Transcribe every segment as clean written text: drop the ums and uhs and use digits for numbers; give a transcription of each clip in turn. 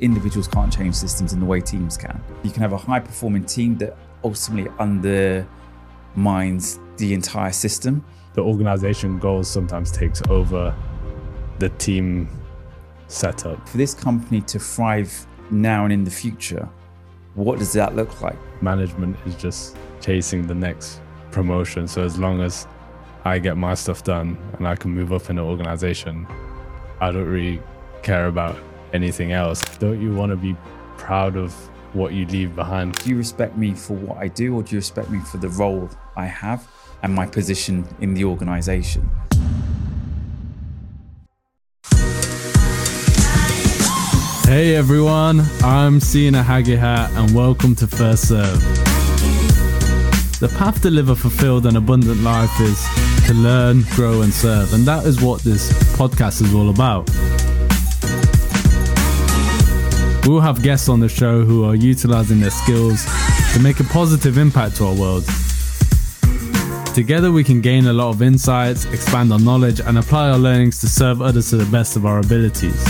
individuals can't change systems in the way teams can. You can have a high performing team that ultimately undermines the entire system. The organization goals sometimes takes over the team setup. For this company to thrive now and in the future, what does that look like? Management is just chasing the next promotion. So as long as I get my stuff done and I can move up in the organization, I don't really care about anything else. Don't you want to be proud of what you leave behind? Do you respect me for what I do, or do you respect me for the role I have and my position in the organization? Hey everyone, I'm Sina Hagihat and welcome to First Serve. The path to live a fulfilled and abundant life is to learn, grow and serve, and that is what this podcast is all about. We'll have guests on the show who are utilizing their skills to make a positive impact to our world. Together we can gain a lot of insights, expand our knowledge and apply our learnings to serve others to the best of our abilities.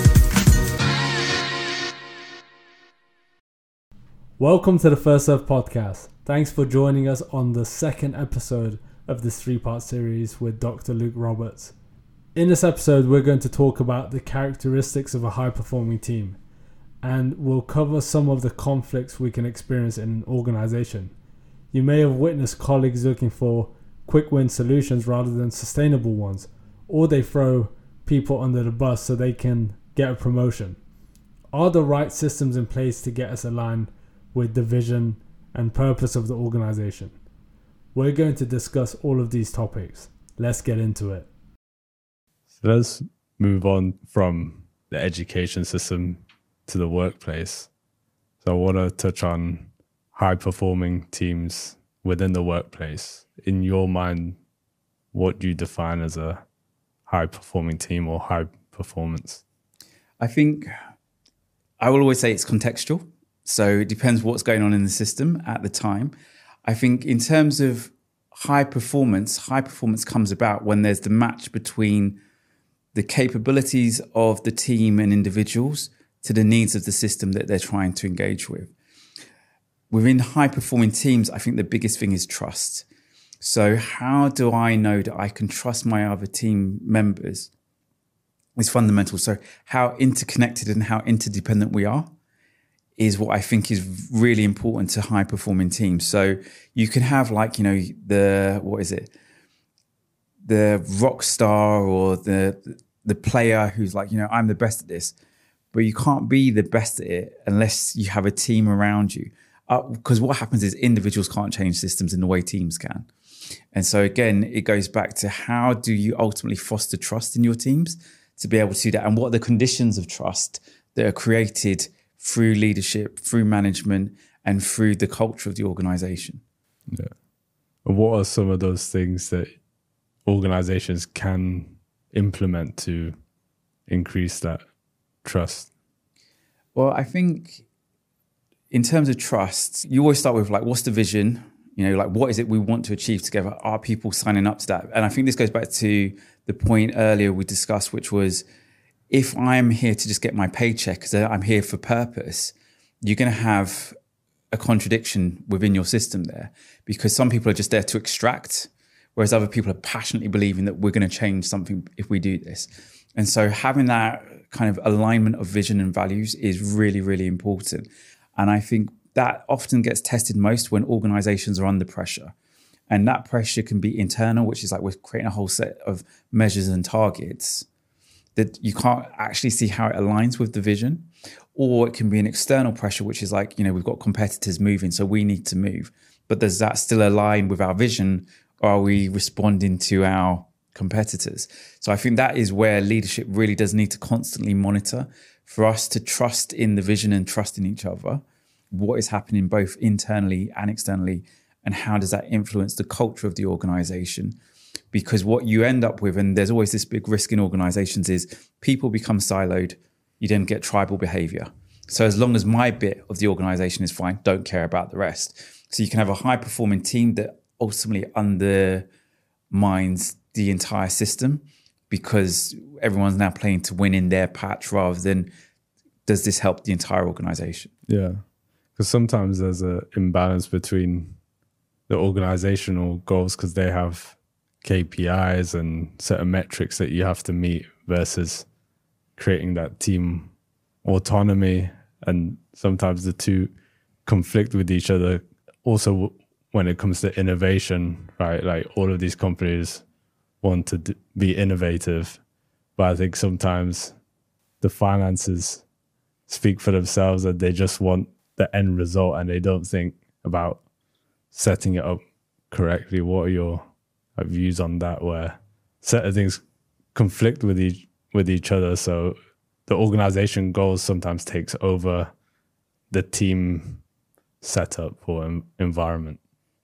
Welcome to the First Serve podcast. Thanks for joining us on the second episode of this 3-part series with Dr. Luke Roberts. In this episode, we're going to talk about the characteristics of a high-performing team, and we'll cover some of the conflicts we can experience in an organization. You may have witnessed colleagues looking for quick-win solutions rather than sustainable ones, or they throw people under the bus so they can get a promotion. Are the right systems in place to get us aligned with the vision and purpose of the organization? We're going to discuss all of these topics. Let's get into it. So let's move on from the education system to the workplace. So I want to touch on high performing teams within the workplace. In your mind, what do you define as a high performing team or high performance? I think I will always say it's contextual. So it depends what's going on in the system at the time. I think in terms of high performance comes about when there's the match between the capabilities of the team and individuals to the needs of the system that they're trying to engage with. Within high performing teams, I think the biggest thing is trust. So how do I know that I can trust my other team members is fundamental. So how interconnected and how interdependent we are is what I think is really important to high performing teams. So you can have the rock star or the player who's like, I'm the best at this, but you can't be the best at it unless you have a team around you. Because what happens is individuals can't change systems in the way teams can. And so again, it goes back to how do you ultimately foster trust in your teams to be able to do that? And what are the conditions of trust that are created through leadership, through management, and through the culture of the organization? Yeah. And what are some of those things that organizations can implement to increase that trust? Well, I think in terms of trust, you always start with what's the vision? What is it we want to achieve together? Are people signing up to that? And I think this goes back to the point earlier we discussed, which was, if I'm here to just get my paycheck because I'm here for purpose, you're going to have a contradiction within your system there, because some people are just there to extract, whereas other people are passionately believing that we're going to change something if we do this. And so having that kind of alignment of vision and values is really, really important. And I think that often gets tested most when organizations are under pressure. And that pressure can be internal, which is we're creating a whole set of measures and targets that you can't actually see how it aligns with the vision. Or it can be an external pressure, which is we've got competitors moving, so we need to move. But does that still align with our vision, or are we responding to our competitors? So I think that is where leadership really does need to constantly monitor for us to trust in the vision and trust in each other, what is happening both internally and externally, and how does that influence the culture of the organization? Because what you end up with, and there's always this big risk in organizations, is people become siloed. You then get tribal behavior. So as long as my bit of the organization is fine, don't care about the rest. So you can have a high performing team that ultimately undermines the entire system because everyone's now playing to win in their patch rather than does this help the entire organization? Yeah. Because sometimes there's an imbalance between the organizational goals because they have KPIs and certain metrics that you have to meet versus creating that team autonomy. And sometimes the two conflict with each other. Also, when it comes to innovation, right? Like all of these companies want to be innovative, but I think sometimes the finances speak for themselves and they just want the end result and they don't think about setting it up correctly. What are your views on that, where certain things conflict with each other, so the organization goals sometimes takes over the team setup or environment,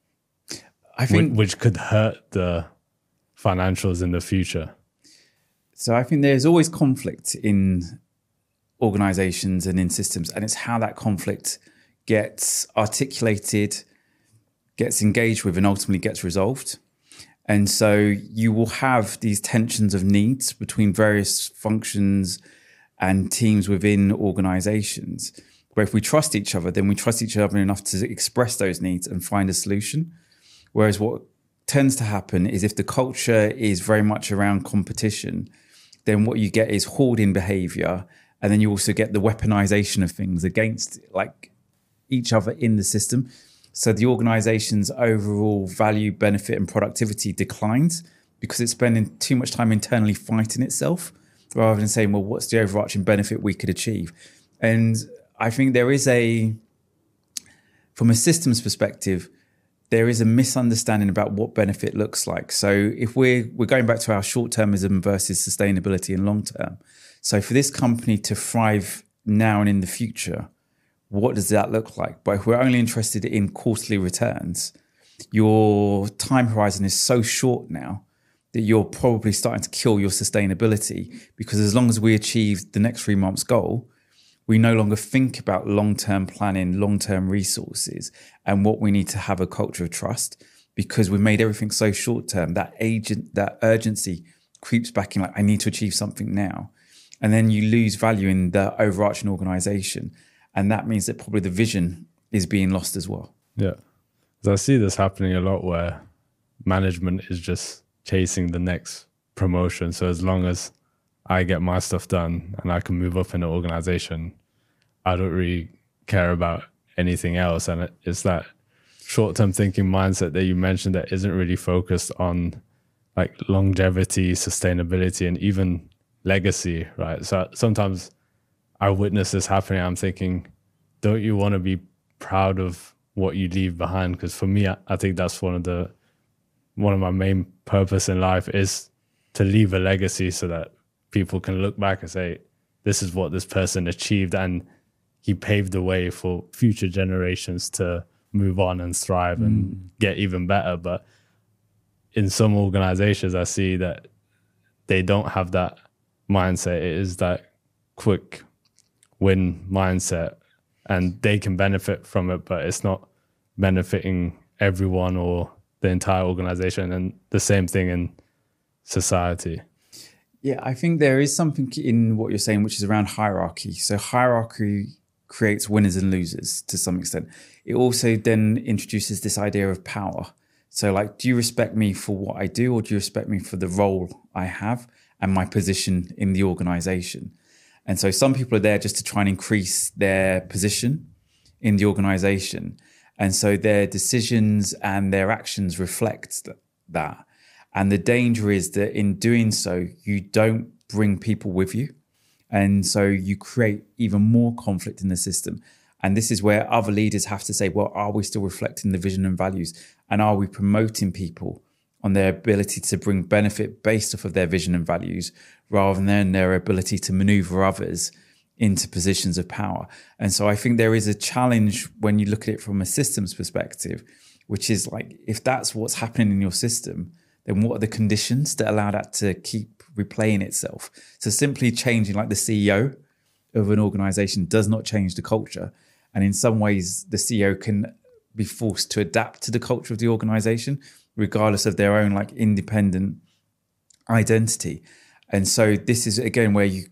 I think, which could hurt the financials in the future? So I think there's always conflict in organizations and in systems, and it's how that conflict gets articulated, gets engaged with, and ultimately gets resolved. And so you will have these tensions of needs between various functions and teams within organizations, where if we trust each other, then we trust each other enough to express those needs and find a solution. Whereas what tends to happen is if the culture is very much around competition, then what you get is hoarding behavior. And then you also get the weaponization of things against like each other in the system. So the organization's overall value, benefit, and productivity declines because it's spending too much time internally fighting itself rather than saying, well, what's the overarching benefit we could achieve? And I think there is from a systems perspective, there is a misunderstanding about what benefit looks like. So if we're going back to our short-termism versus sustainability and long-term. So for this company to thrive now and in the future, what does that look like? But if we're only interested in quarterly returns, your time horizon is so short now that you're probably starting to kill your sustainability, because as long as we achieve the next 3 months goal, we no longer think about long-term planning, long-term resources, and what we need to have a culture of trust, because we've made everything so short-term. That urgency creeps back in, like, I need to achieve something now. And then you lose value in the overarching organization. And that means that probably the vision is being lost as well. Yeah. So I see this happening a lot where management is just chasing the next promotion. So as long as I get my stuff done and I can move up in the organization, I don't really care about anything else. And it's that short-term thinking mindset that you mentioned that isn't really focused on like longevity, sustainability, and even legacy, right? So sometimes I witness this happening. I'm thinking, don't you want to be proud of what you leave behind? Because for me, I think that's one of my main purpose in life is to leave a legacy so that people can look back and say, this is what this person achieved, and he paved the way for future generations to move on and thrive and get even better. But in some organizations, I see that they don't have that mindset. It is that quick win mindset, and they can benefit from it, but it's not benefiting everyone or the entire organization. And the same thing in society. Yeah, I think there is something in what you're saying, which is around hierarchy. So hierarchy creates winners and losers to some extent. It also then introduces this idea of power. So like, do you respect me for what I do, or do you respect me for the role I have and my position in the organization? And so some people are there just to try and increase their position in the organization. And so their decisions and their actions reflect that. And the danger is that in doing so, you don't bring people with you. And so you create even more conflict in the system. And this is where other leaders have to say, well, are we still reflecting the vision and values? And are we promoting people on their ability to bring benefit based off of their vision and values, rather than their ability to maneuver others into positions of power? And so I think there is a challenge when you look at it from a systems perspective, which is like, if that's what's happening in your system, then what are the conditions that allow that to keep replaying itself? So simply changing like the CEO of an organization does not change the culture. And in some ways, the CEO can be forced to adapt to the culture of the organization, regardless of their own like independent identity. And so this is again where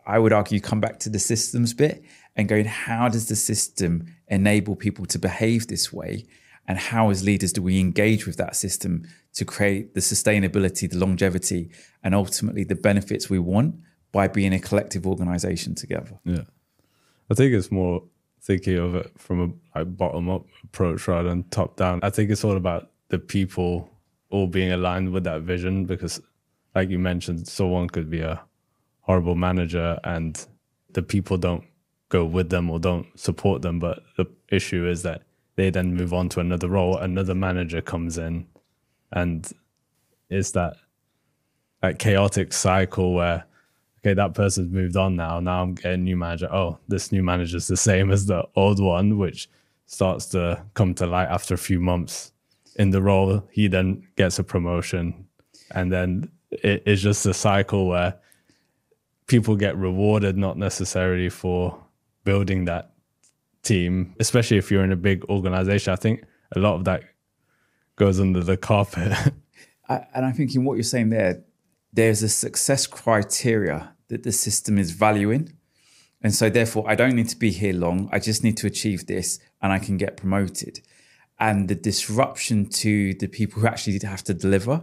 I would argue, come back to the systems bit and going, how does the system enable people to behave this way? And how, as leaders, do we engage with that system to create the sustainability, the longevity, and ultimately the benefits we want by being a collective organization together? Yeah. I think it's more thinking of it from a bottom-up approach rather than top-down. I think it's all about the people all being aligned with that vision, because like you mentioned, someone could be a horrible manager and the people don't go with them or don't support them. But the issue is that they then move on to another role, another manager comes in, and it's that chaotic cycle where, okay, that person's moved on now I'm getting a new manager. Oh, this new manager's the same as the old one, which starts to come to light after a few months in the role. He then gets a promotion, and then it's just a cycle where people get rewarded, not necessarily for building that team, especially if you're in a big organization. I think a lot of that goes under the carpet. And I think in what you're saying there's a success criteria that the system is valuing. And so therefore, I don't need to be here long. I just need to achieve this and I can get promoted. And the disruption to the people who actually have to deliver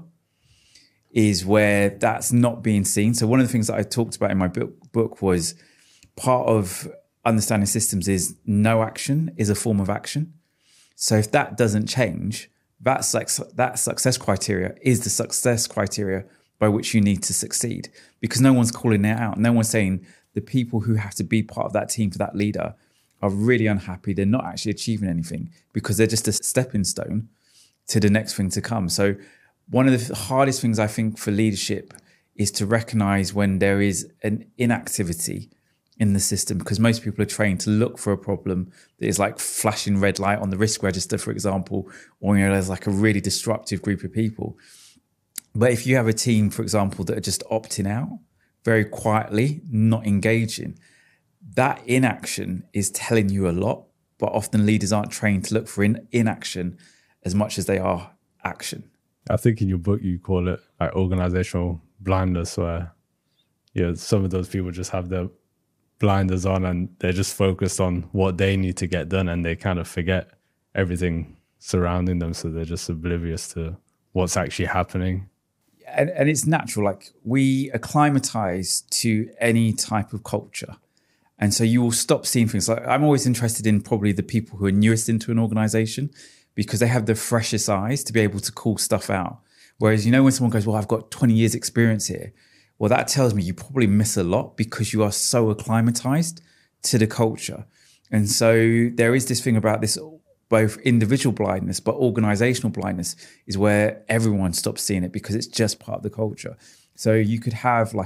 is where that's not being seen. So one of the things that I talked about in my book was part of understanding systems is no action is a form of action. So if that doesn't change, that success criteria is the success criteria by which you need to succeed, because no one's calling it out. No one's saying the people who have to be part of that team for that leader are really unhappy. They're not actually achieving anything because they're just a stepping stone to the next thing to come. So one of the hardest things I think for leadership is to recognize when there is an inactivity in the system, because most people are trained to look for a problem that is like flashing red light on the risk register, for example, or there's like a really disruptive group of people. But if you have a team, for example, that are just opting out very quietly, not engaging, that inaction is telling you a lot. But often leaders aren't trained to look for inaction as much as they are action. I think in your book you call it like organizational blindness, where some of those people just have their blinders on and they're just focused on what they need to get done, and they kind of forget everything surrounding them, so they're just oblivious to what's actually happening. And it's natural, like we acclimatize to any type of culture. And so you will stop seeing things. Like I'm always interested in probably the people who are newest into an organization, because they have the freshest eyes to be able to call stuff out. Whereas, when someone goes, well, I've got 20 years experience here. Well, that tells me you probably miss a lot because you are so acclimatized to the culture. And so there is this thing about this, both individual blindness, but organizational blindness is where everyone stops seeing it because it's just part of the culture. So you could have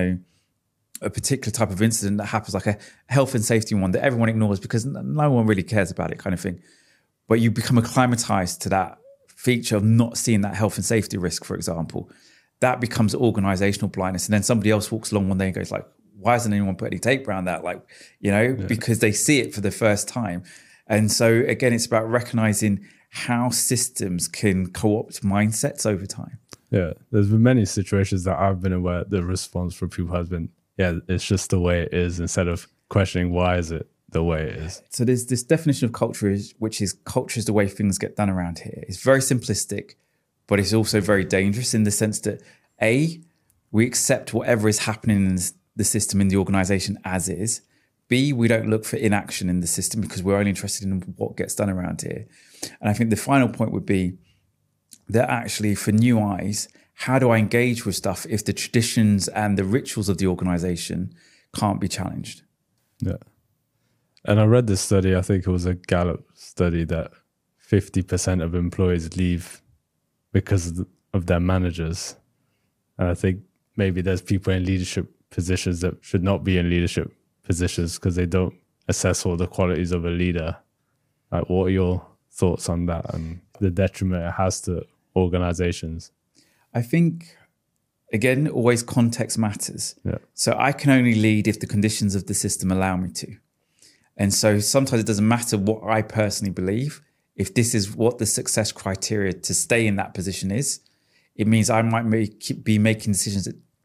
a particular type of incident that happens, like a health and safety one that everyone ignores because no one really cares about it kind of thing. But you become acclimatized to that feature of not seeing that health and safety risk, for example. That becomes organizational blindness. And then somebody else walks along one day and goes like, why hasn't anyone put any tape around that? Because they see it for the first time. And so again, it's about recognizing how systems can co-opt mindsets over time. Yeah, there's been many situations that I've been aware the response from people has been, it's just the way it is, instead of questioning why is it the way it is. So there's this definition of culture, which is culture is the way things get done around here. It's very simplistic, but it's also very dangerous in the sense that A, we accept whatever is happening in the system, in the organization as is. B, we don't look for inaction in the system because we're only interested in what gets done around here. And I think the final point would be that actually for new eyes, how do I engage with stuff if the traditions and the rituals of the organization can't be challenged? Yeah. And I read this study, I think it was a Gallup study, that 50% of employees leave because of their managers. And I think maybe there's people in leadership positions that should not be in leadership positions because they don't assess all the qualities of a leader. Like, what are your thoughts on that and the detriment it has to organizations? I think, again, always context matters. Yeah. So I can only lead if the conditions of the system allow me to. And so sometimes it doesn't matter what I personally believe. If this is what the success criteria to stay in that position is, it means I might be making decisions that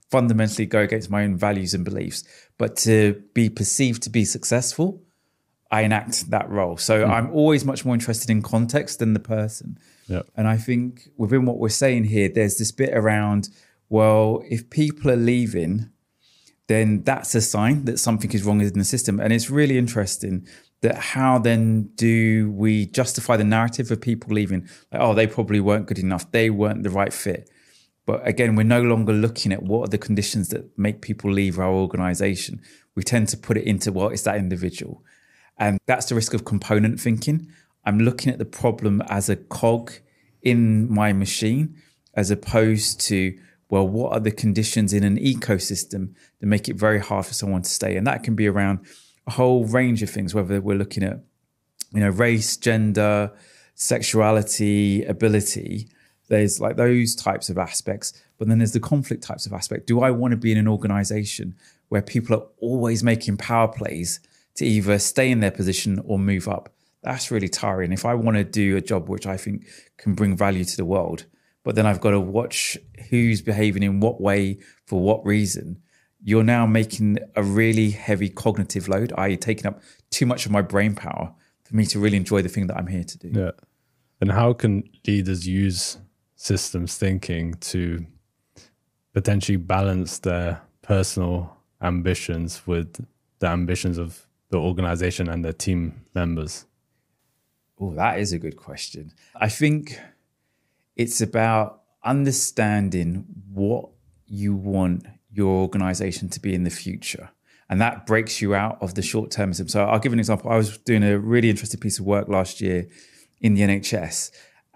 fundamentally go against my own values and beliefs. But to be perceived to be successful, I enact that role. So I'm always much more interested in context than the person. Yep. And I think within what we're saying here, there's this bit around, well, if people are leaving, then that's a sign that something is wrong in the system. And it's really interesting that how then do we justify the narrative of people leaving? Like, oh, they probably weren't good enough. They weren't the right fit. But again, we're no longer looking at what are the conditions that make people leave our organization. We tend to put it into, well, it's that individual. And that's the risk of component thinking. I'm looking at the problem as a cog in my machine, as opposed to, well, what are the conditions in an ecosystem that make it very hard for someone to stay? And that can be around a whole range of things, whether we're looking at, race, gender, sexuality, ability. There's like those types of aspects. But then there's the conflict types of aspect. Do I want to be in an organization where people are always making power plays to either stay in their position or move up? That's really tiring. If I want to do a job which I think can bring value to the world, but then I've got to watch who's behaving in what way for what reason, you're now making a really heavy cognitive load, i.e. taking up too much of my brain power for me to really enjoy the thing that I'm here to do. Yeah. And how can leaders use systems thinking to potentially balance their personal ambitions with the ambitions of the organization and their team members? Oh, that is a good question. I think it's about understanding what you want your organization to be in the future. And that breaks you out of the short-termism. So I'll give an example. I was doing a really interesting piece of work last year in the NHS.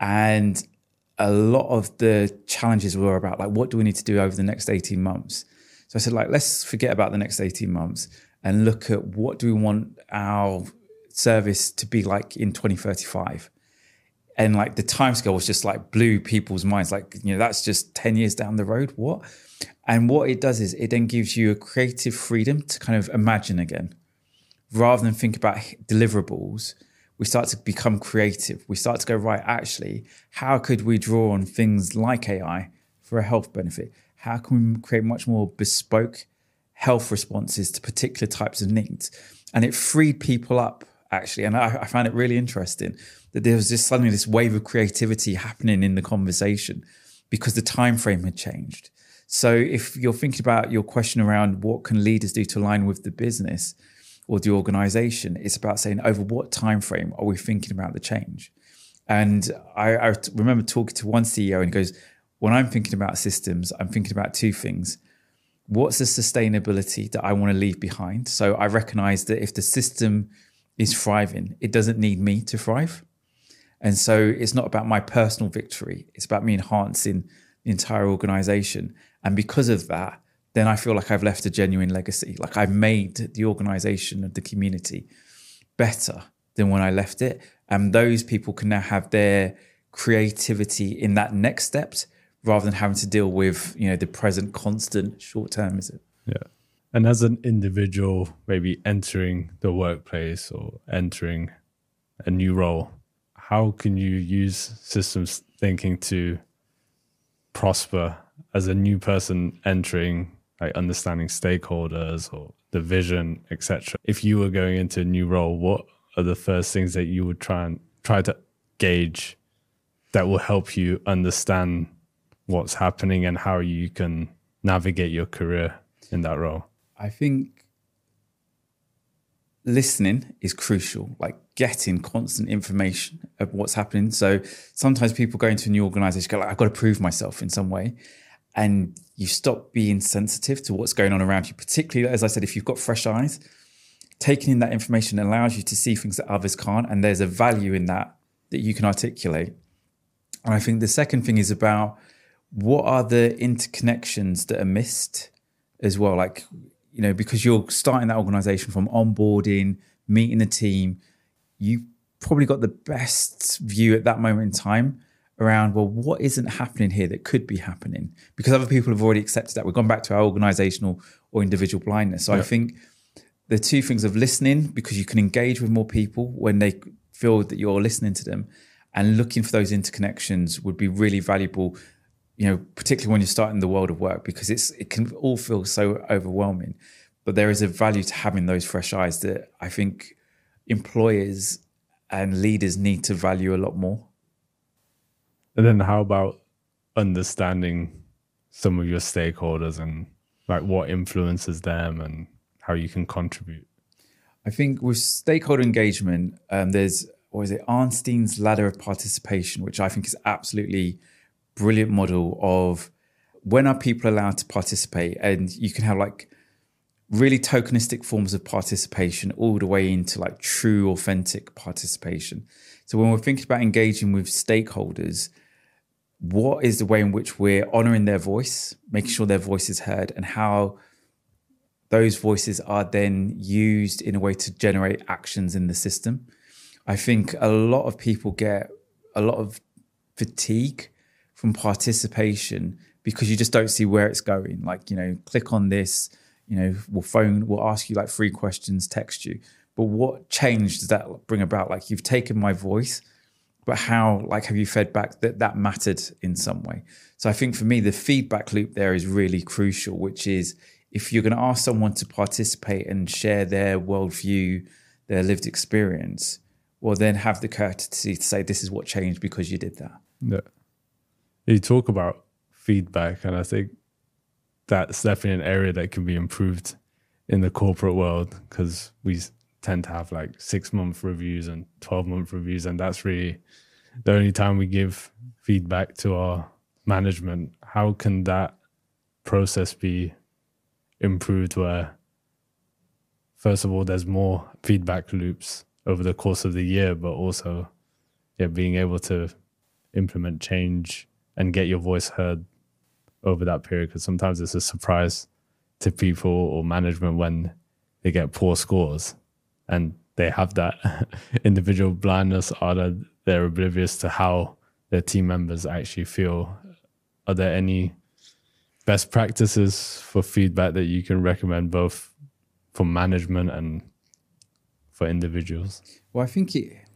And a lot of the challenges were about, like, what do we need to do over the next 18 months? So I said, like, let's forget about the next 18 months and look at what do we want our service to be like in 2035. And like the timescale was just like blew people's minds. Like, that's just 10 years down the road. What? And what it does is it then gives you a creative freedom to kind of imagine again. Rather than think about deliverables, we start to become creative. We start to go, right, actually, how could we draw on things like AI for a health benefit? How can we create much more bespoke health responses to particular types of needs? And it freed people up, actually. And I found it really interesting that there was just suddenly this wave of creativity happening in the conversation because the time frame had changed. So if you're thinking about your question around what can leaders do to align with the business or the organization, it's about saying over what time frame are we thinking about the change? And I remember talking to one CEO and he goes, when I'm thinking about systems, I'm thinking about two things. What's the sustainability that I want to leave behind? So I recognize that if the system is thriving, it doesn't need me to thrive. And so it's not about my personal victory. It's about me enhancing the entire organization. And because of that, then I feel like I've left a genuine legacy. Like I've made the organization of the community better than when I left it. And those people can now have their creativity in that next step rather than having to deal with, the present constant short-termism. Yeah. And as an individual, maybe entering the workplace or entering a new role, how can you use systems thinking to prosper as a new person entering, like understanding stakeholders or the vision, etc.? If you were going into a new role, what are the first things that you would try to gauge that will help you understand what's happening and how you can navigate your career in that role? I think listening is crucial, like getting constant information of what's happening. So sometimes people go into a new organization, go like, I've got to prove myself in some way. And you stop being sensitive to what's going on around you, particularly, as I said, if you've got fresh eyes. Taking in that information allows you to see things that others can't. And there's a value in that you can articulate. And I think the second thing is about what are the interconnections that are missed as well? Like, because you're starting that organization from onboarding, meeting the team, you probably got the best view at that moment in time around, well, what isn't happening here that could be happening? Because other people have already accepted that. We've gone back to our organizational or individual blindness. So I think the two things of listening, because you can engage with more people when they feel that you're listening to them, and looking for those interconnections would be really valuable. particularly when you're starting the world of work, because it can all feel so overwhelming. But there is a value to having those fresh eyes that I think employers and leaders need to value a lot more. And then how about understanding some of your stakeholders and like what influences them and how you can contribute? I think with stakeholder engagement, there's, Arnstein's ladder of participation, which I think is absolutely brilliant model of when are people allowed to participate. And you can have like really tokenistic forms of participation all the way into like true, authentic participation. So when we're thinking about engaging with stakeholders, what is the way in which we're honoring their voice, making sure their voice is heard, and how those voices are then used in a way to generate actions in the system. I think a lot of people get a lot of fatigue from participation because you just don't see where it's going. Like, click on this, we'll ask you like 3 questions, text you. But what change does that bring about? Like, you've taken my voice, but how, like, have you fed back that mattered in some way? So I think for me, the feedback loop there is really crucial, which is if you're going to ask someone to participate and share their worldview, their lived experience, well, then have the courtesy to say, this is what changed because you did that. Yeah. You talk about feedback, and I think that's definitely an area that can be improved in the corporate world, because we tend to have like 6-month reviews and 12-month reviews, and that's really the only time we give feedback to our management. How can that process be improved where, first of all, there's more feedback loops over the course of the year, but also being able to implement change and get your voice heard over that period? Because sometimes it's a surprise to people or management when they get poor scores and they have that individual blindness, or that they're oblivious to how their team members actually feel. Are there any best practices for feedback that you can recommend, both for management and for individuals? Well, I think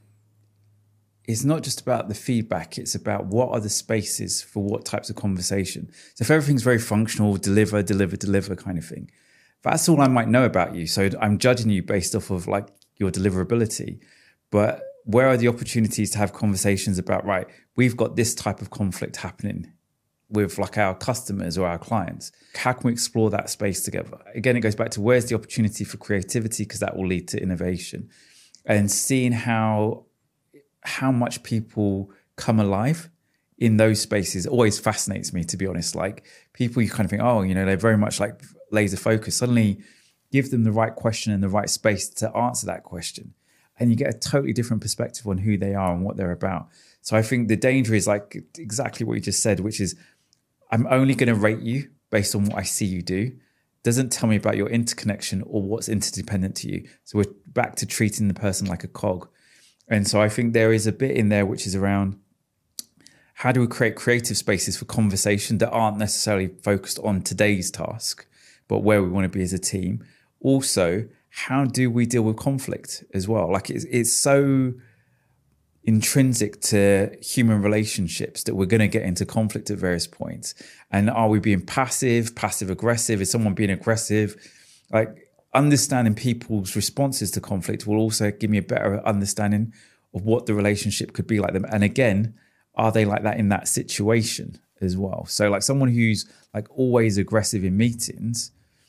it's not just about the feedback. It's about what are the spaces for what types of conversation. So if everything's very functional, deliver kind of thing, that's all I might know about you. So I'm judging you based off of like your deliverability. But where are the opportunities to have conversations about, right, we've got this type of conflict happening with like our customers or our clients. How can we explore that space together? Again, it goes back to where's the opportunity for creativity, because that will lead to innovation. And seeing how much people come alive in those spaces always fascinates me, to be honest. Like, people, you kind of think, they're very much like laser focused. Suddenly give them the right question and the right space to answer that question, and you get a totally different perspective on who they are and what they're about. So I think the danger is like exactly what you just said, which is I'm only going to rate you based on what I see you do. Doesn't tell me about your interconnection or what's interdependent to you. So we're back to treating the person like a cog. And so I think there is a bit in there which is around how do we create creative spaces for conversation that aren't necessarily focused on today's task, but where we want to be as a team. Also, how do we deal with conflict as well? Like, it's so intrinsic to human relationships that we're going to get into conflict at various points. And are we being passive aggressive? Is someone being aggressive? Like, understanding people's responses to conflict will also give me a better understanding of what the relationship could be like them. And again, are they like that in that situation as well? So like someone who's like always aggressive in meetings,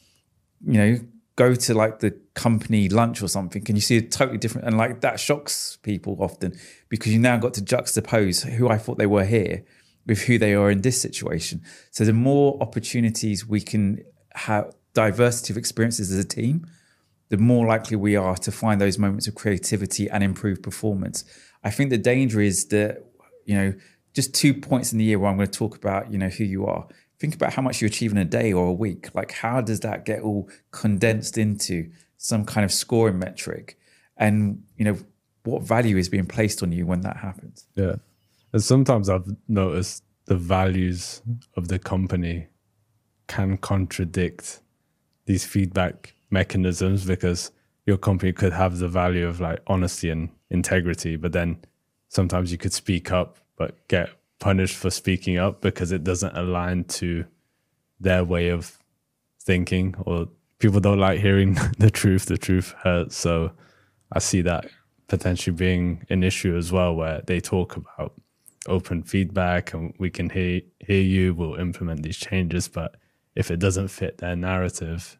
go to like the company lunch or something, and you see a totally different, and like that shocks people often, because you now got to juxtapose who I thought they were here with who they are in this situation. So the more opportunities we can have, diversity of experiences as a team, the more likely we are to find those moments of creativity and improve performance. I think the danger is that, just 2 points in the year where I'm going to talk about, who you are. Think about how much you achieve in a day or a week. Like, how does that get all condensed into some kind of scoring metric? And, what value is being placed on you when that happens? Yeah. And sometimes I've noticed the values of the company can contradict these feedback mechanisms, because your company could have the value of like honesty and integrity, but then sometimes you could speak up but get punished for speaking up because it doesn't align to their way of thinking, or people don't like hearing the truth. The truth hurts. So I see that potentially being an issue as well, where they talk about open feedback and we can hear you, we'll implement these changes. But if it doesn't fit their narrative,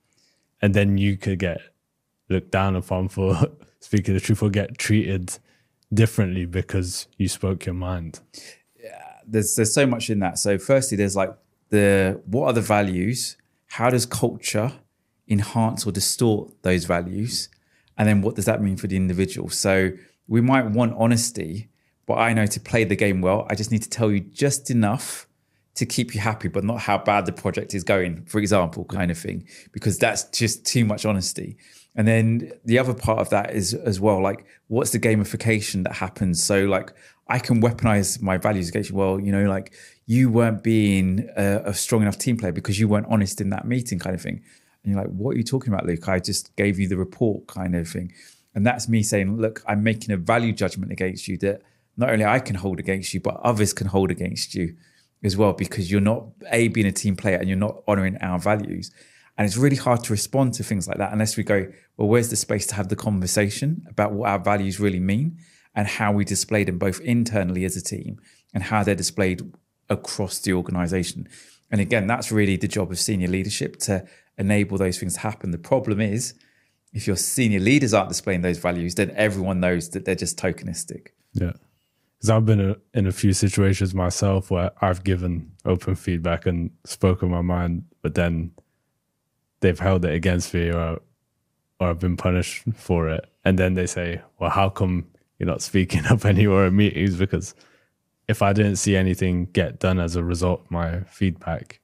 and then you could get looked down upon for speaking the truth or get treated differently because you spoke your mind. Yeah, there's so much in that. So firstly, there's like what are the values? How does culture enhance or distort those values? And then what does that mean for the individual? So we might want honesty, but I know to play the game well, I just need to tell you just enough to keep you happy, but not how bad the project is going, for example, kind of thing, because that's just too much honesty. And then the other part of that is as well, like, what's the gamification that happens? So like, I can weaponize my values against you. Well, you know, like, you weren't being a strong enough team player because you weren't honest in that meeting, kind of thing. And you're like, what are you talking about, Luke? I just gave you the report, kind of thing. And that's me saying, look, I'm making a value judgment against you that not only I can hold against you, but others can hold against you as well, because you're not being a team player and you're not honoring our values. And it's really hard to respond to things like that unless we go, well, where's the space to have the conversation about what our values really mean and how we display them both internally as a team and how they're displayed across the organization. And again, that's really the job of senior leadership, to enable those things to happen. The problem is, if your senior leaders aren't displaying those values, then everyone knows that they're just tokenistic. Yeah. Because I've been in a few situations myself where I've given open feedback and spoken my mind, but then they've held it against me, or I've been punished for it. And then they say, well, how come you're not speaking up anymore at meetings? Because if I didn't see anything get done as a result of my feedback,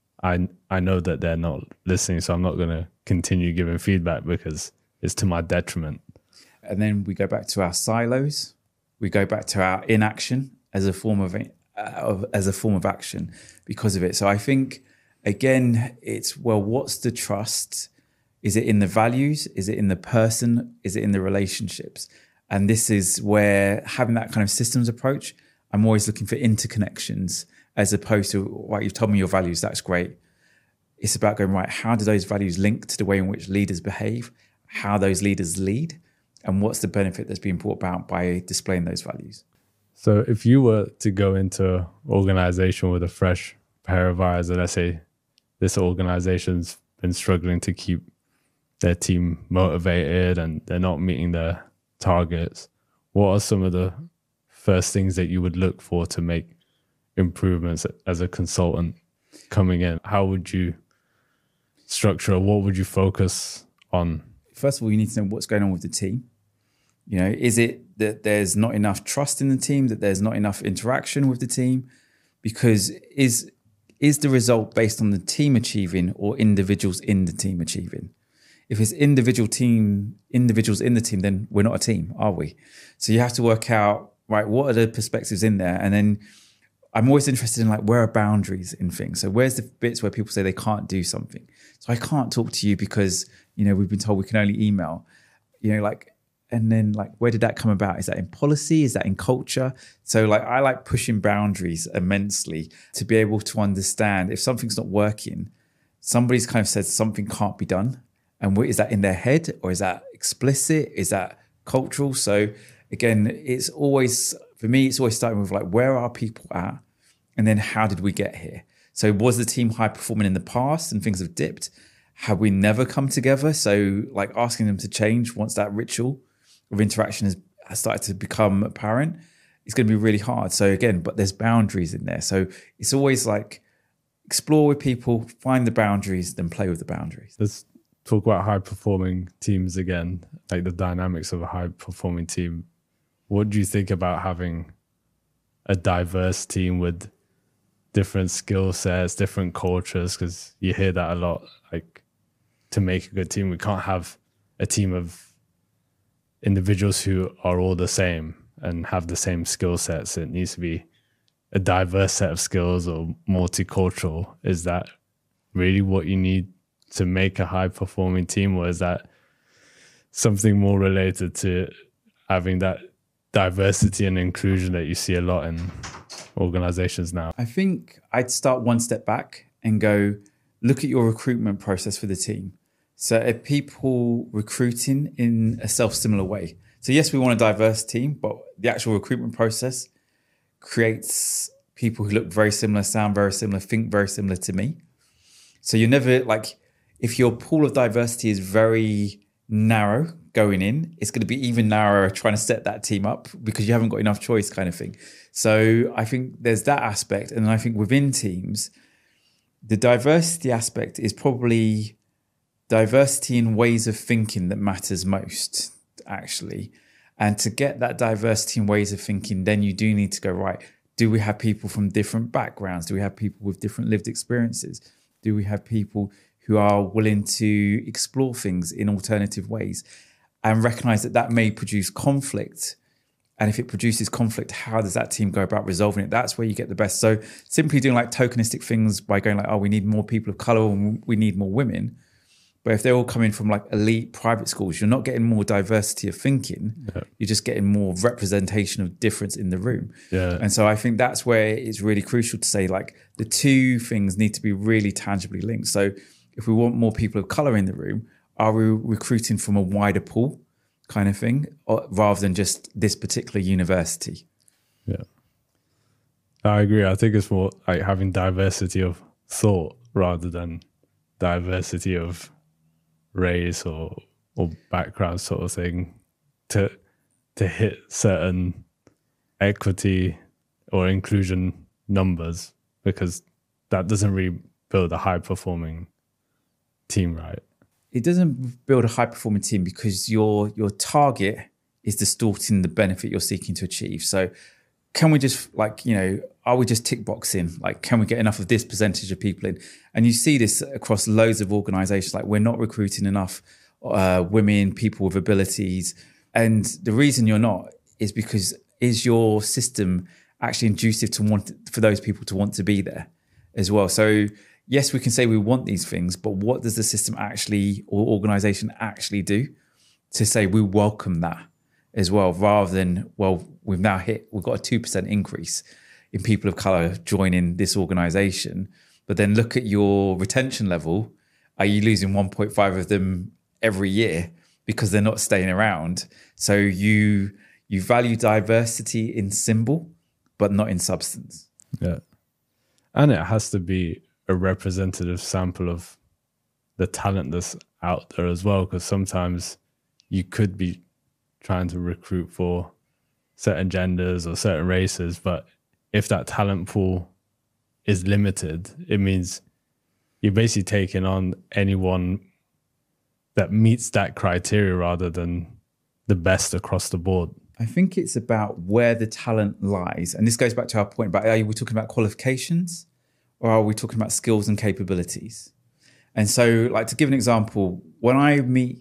I know that they're not listening. So I'm not going to continue giving feedback because it's to my detriment. And then we go back to our silos. We go back to our inaction as a form of action because of it. So I think, again, it's, well, what's the trust? Is it in the values? Is it in the person? Is it in the relationships? And this is where having that kind of systems approach, I'm always looking for interconnections as opposed to, right, you've told me your values, that's great. It's about going, right, how do those values link to the way in which leaders behave, how those leaders lead, and what's the benefit that's being brought about by displaying those values? So if you were to go into an organization with a fresh pair of eyes, and let's say this organization's been struggling to keep their team motivated and they're not meeting their targets, what are some of the first things that you would look for to make improvements as a consultant coming in? How would you structure, what would you focus on? First of all, you need to know what's going on with the team. You know, is it that there's not enough trust in the team, that there's not enough interaction with the team? Because is the result based on the team achieving or individuals in the team achieving? If it's individuals in the team, then we're not a team, are we? So you have to work out, right, what are the perspectives in there? And then I'm always interested in, like, where are boundaries in things? So where's the bits where people say they can't do something? So I can't talk to you because, you know, we've been told we can only email, you know, like, and then, like, where did that come about? Is that in policy? Is that in culture? So, like, I like pushing boundaries immensely to be able to understand if something's not working, somebody's kind of said something can't be done. And is that in their head, or is that explicit? Is that cultural? So again, it's always, for me, it's always starting with, like, where are people at? And then how did we get here? So was the team high performing in the past and things have dipped? Have we never come together? So, like, asking them to change once that ritual of interaction has started to become apparent, it's going to be really hard. So again, but there's boundaries in there. So it's always like, explore with people, find the boundaries, then play with the boundaries. Let's talk about high performing teams again, like the dynamics of a high performing team. What do you think about having a diverse team with different skill sets, different cultures? Because you hear that a lot, like, to make a good team, we can't have a team of individuals who are all the same and have the same skill sets. It needs to be a diverse set of skills or multicultural. Is that really what you need to make a high performing team, or is that something more related to having that diversity and inclusion that you see a lot in organizations now? I think I'd start one step back and go, look at your recruitment process for the team. So are people recruiting in a self-similar way? So yes, we want a diverse team, but the actual recruitment process creates people who look very similar, sound very similar, think very similar to me. So you're never like, if your pool of diversity is very narrow going in, it's going to be even narrower trying to set that team up because you haven't got enough choice kind of thing. So I think there's that aspect. And I think within teams, the diversity aspect is probably diversity in ways of thinking that matters most, actually. And to get that diversity in ways of thinking, then you do need to go, right, do we have people from different backgrounds? Do we have people with different lived experiences? Do we have people who are willing to explore things in alternative ways and recognize that that may produce conflict? And if it produces conflict, how does that team go about resolving it? That's where you get the best. So simply doing like tokenistic things by going like, oh, we need more people of color and we need more women. But if they're all coming from like elite private schools, you're not getting more diversity of thinking. Yeah. You're just getting more representation of difference in the room. Yeah. And so I think that's where it's really crucial to say like the two things need to be really tangibly linked. So if we want more people of color in the room, are we recruiting from a wider pool kind of thing rather than just this particular university? Yeah. I agree. I think it's more like having diversity of thought rather than diversity of race or background sort of thing to hit certain equity or inclusion numbers, because that doesn't really build a high performing team, right? It doesn't build a high performing team because your target is distorting the benefit you're seeking to achieve. So can we just are we just tick boxing? Like, can we get enough of this percentage of people in? And you see this across loads of organizations, like we're not recruiting enough women, people with abilities. And the reason you're not is because is your system actually inducive for those people to want to be there as well? So yes, we can say we want these things, but what does the system actually or organization actually do to say we welcome that as well, rather than, well, we've got a 2% increase in people of color joining this organization, but then look at your retention level. Are you losing 1.5 of them every year because they're not staying around? So you value diversity in symbol, but not in substance. Yeah. And it has to be a representative sample of the talent that's out there as well, because sometimes you could be trying to recruit for certain genders or certain races, but if that talent pool is limited, it means you're basically taking on anyone that meets that criteria rather than the best across the board. I think it's about where the talent lies. And this goes back to our point about, are we talking about qualifications or are we talking about skills and capabilities? And so, like, to give an example, when I meet,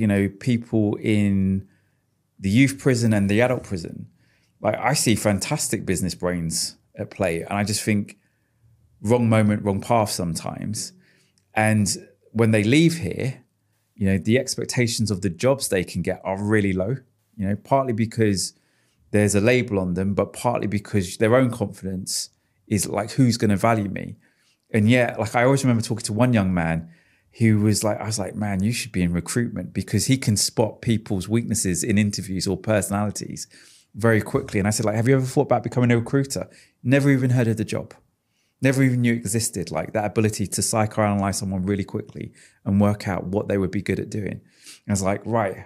people in the youth prison and the adult prison, like, I see fantastic business brains at play. And I just think wrong moment, wrong path sometimes. And when they leave here, the expectations of the jobs they can get are really low, partly because there's a label on them, but partly because their own confidence is like, who's going to value me? And yet, like, I always remember talking to one young man who was like, I was like, man, you should be in recruitment because he can spot people's weaknesses in interviews or personalities very quickly. And I said, like, have you ever thought about becoming a recruiter? Never even heard of the job. Never even knew it existed, like that ability to psychoanalyze someone really quickly and work out what they would be good at doing. And I was like, right,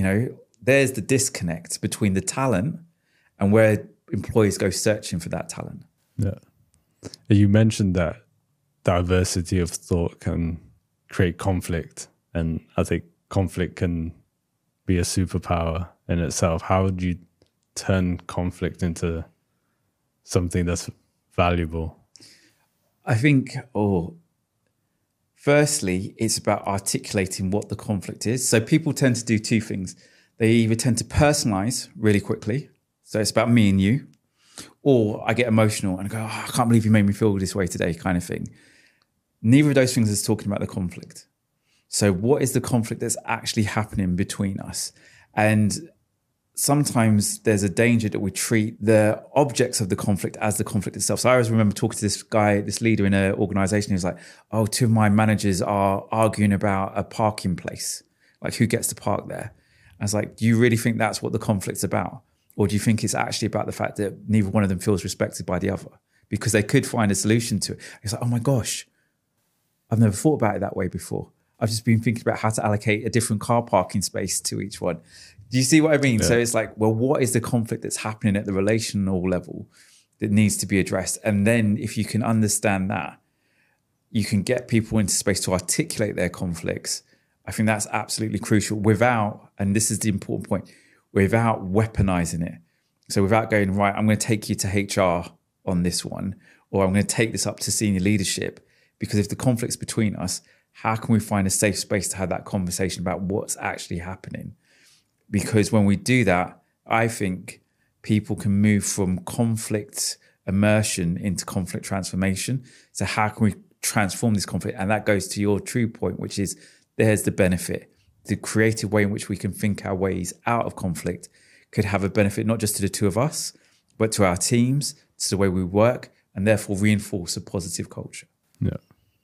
there's the disconnect between the talent and where employees go searching for that talent. Yeah. You mentioned that diversity of thought can create conflict. And I think conflict can be a superpower in itself. How would you turn conflict into something that's valuable? I think, firstly, it's about articulating what the conflict is. So people tend to do two things. They either tend to personalize really quickly. So it's about me and you. Or I get emotional and go, I can't believe you made me feel this way today, kind of thing. Neither of those things is talking about the conflict. So what is the conflict that's actually happening between us? And sometimes there's a danger that we treat the objects of the conflict as the conflict itself. So I always remember talking to this guy, this leader in an organization. He was like, oh, 2 of my managers are arguing about a parking place, like who gets to park there. I was like, do you really think that's what the conflict's about? Or do you think it's actually about the fact that neither one of them feels respected by the other? Because they could find a solution to it. It's like, oh my gosh, I've never thought about it that way before. I've just been thinking about how to allocate a different car parking space to each one. Do you see what I mean? Yeah. So it's like, well, what is the conflict that's happening at the relational level that needs to be addressed? And then if you can understand that, you can get people into space to articulate their conflicts. I think that's absolutely crucial without, and this is the important point, without weaponizing it. So without going, right, I'm going to take you to HR on this one, or I'm going to take this up to senior leadership. Because if the conflict's between us, how can we find a safe space to have that conversation about what's actually happening? Because when we do that, I think people can move from conflict immersion into conflict transformation. So how can we transform this conflict? And that goes to your true point, which is there's the benefit. The creative way in which we can think our ways out of conflict could have a benefit not just to the 2 of us, but to our teams, to the way we work, and therefore reinforce a positive culture. Yeah.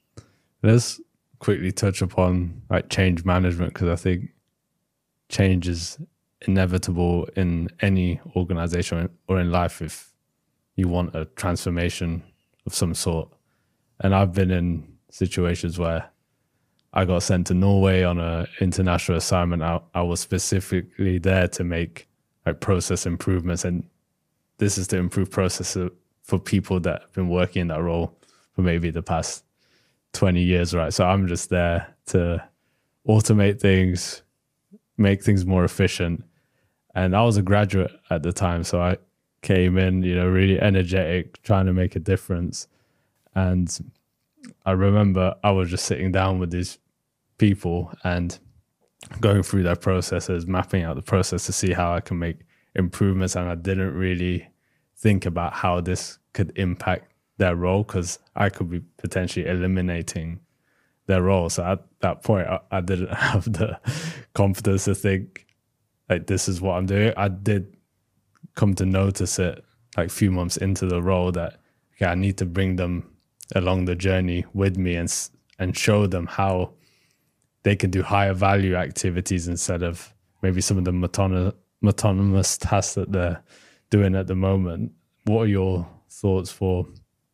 Let's quickly touch upon like change management, because I think change is inevitable in any organization or in life if you want a transformation of some sort. And I've been in situations where I got sent to Norway on an international assignment. I was specifically there to make like process improvements, and this is to improve process for people that have been working in that role for maybe the past 20 years, right? So I'm just there to automate things, make things more efficient. And I was a graduate at the time, so I came in, really energetic, trying to make a difference. And I remember I was just sitting down with these people and going through their processes, mapping out the process to see how I can make improvements. And I didn't really think about how this could impact their role, because I could be potentially eliminating their role. So at that point, I didn't have the confidence to think like this is what I'm doing. I did come to notice it like a few months into the role that I need to bring them along the journey with me and show them how they can do higher value activities instead of maybe some of the autonomous tasks that they're doing at the moment. What are your thoughts for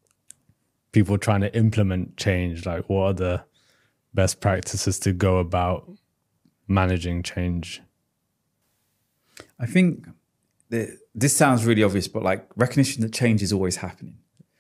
people trying to implement change? Like, what are the best practices to go about managing change? I think this sounds really obvious, but like recognition that change is always happening.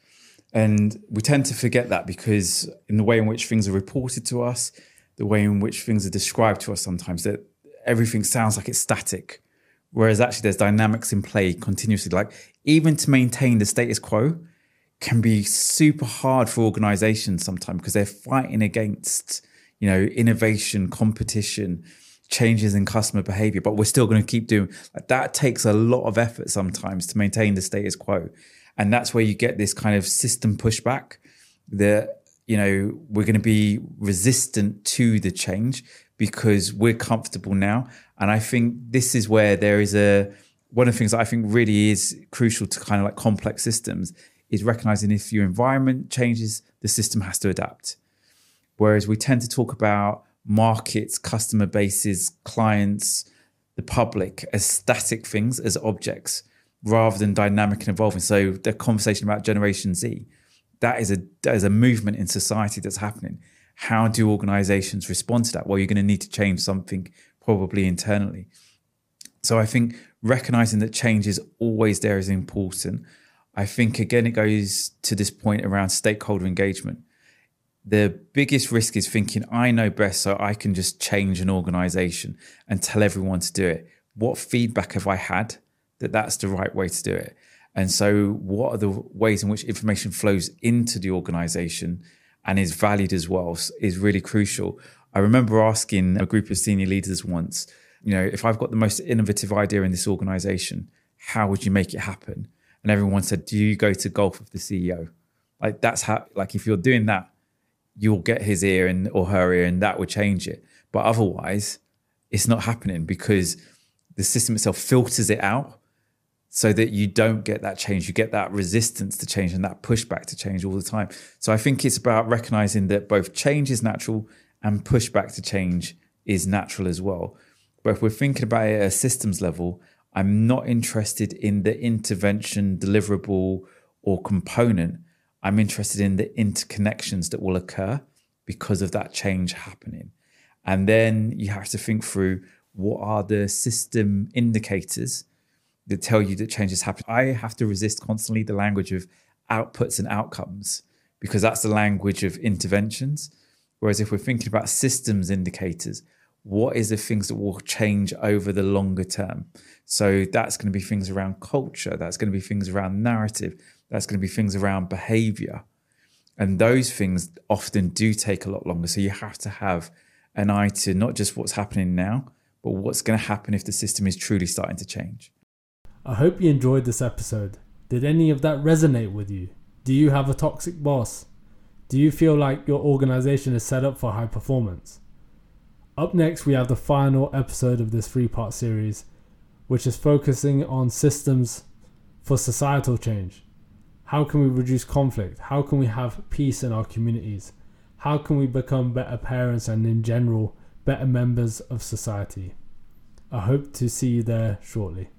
And we tend to forget that because in the way in which things are reported to us, the way in which things are described to us sometimes, that everything sounds like it's static. Whereas actually there's dynamics in play continuously. Like even to maintain the status quo can be super hard for organizations sometimes because they're fighting against, innovation, competition, changes in customer behavior, but we're still going to keep doing like that. Takes a lot of effort sometimes to maintain the status quo. And that's where you get this kind of system pushback that, we're going to be resistant to the change because we're comfortable now. And I think this is where there is one of the things that I think really is crucial to kind of like complex systems is recognizing if your environment changes, the system has to adapt. Whereas we tend to talk about markets, customer bases, clients, the public as static things, as objects, rather than dynamic and evolving. So the conversation about Generation Z, that is a movement in society that's happening. How do organizations respond to that? Well, you're going to need to change something probably internally. So I think recognizing that change is always there is important. I think, again, it goes to this point around stakeholder engagement. The biggest risk is thinking, I know best, so I can just change an organization and tell everyone to do it. What feedback have I had that that's the right way to do it? And so what are the ways in which information flows into the organization and is valued as well is really crucial. I remember asking a group of senior leaders once, if I've got the most innovative idea in this organization, how would you make it happen? And everyone said, do you go to golf with the CEO? Like that's how, like if you're doing that, you'll get his ear or her ear and that would change it. But otherwise, it's not happening because the system itself filters it out so that you don't get that change. You get that resistance to change and that pushback to change all the time. So I think it's about recognizing that both change is natural and pushback to change is natural as well. But if we're thinking about it at a systems level, I'm not interested in the intervention, deliverable, or component. I'm interested in the interconnections that will occur because of that change happening. And then you have to think through, what are the system indicators that tell you that change is happening? I have to resist constantly the language of outputs and outcomes, because that's the language of interventions. Whereas if we're thinking about systems indicators, what is the things that will change over the longer term? So that's going to be things around culture. That's going to be things around narrative. That's going to be things around behavior. And those things often do take a lot longer. So you have to have an eye to not just what's happening now, but what's going to happen if the system is truly starting to change. I hope you enjoyed this episode. Did any of that resonate with you? Do you have a toxic boss? Do you feel like your organization is set up for high performance? Up next, we have the final episode of this 3-part series, which is focusing on systems for societal change. How can we reduce conflict? How can we have peace in our communities? How can we become better parents and, in general, better members of society? I hope to see you there shortly.